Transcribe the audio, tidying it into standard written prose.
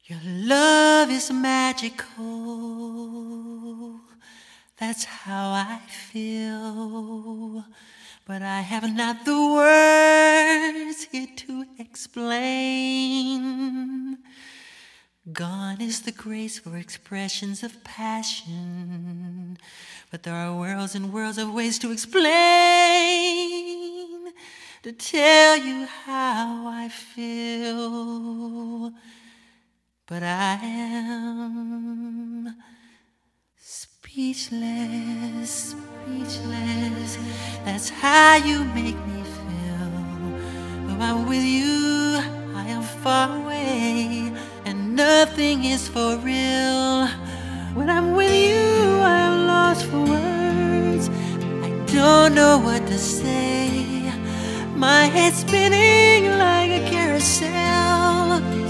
Your love is magical, that's how I feel. But I have not the words here to explain. Gone is the grace for expressions of passion, but there are worlds and worlds of ways to explain, to tell you how I feel. But I am speechless, speechless. That's how you make me feel. Though I'm with you, I am far away, and nothing is for real. When I'm with you, I am lost for words. I don't know what to say. My head's spinning like a carousel.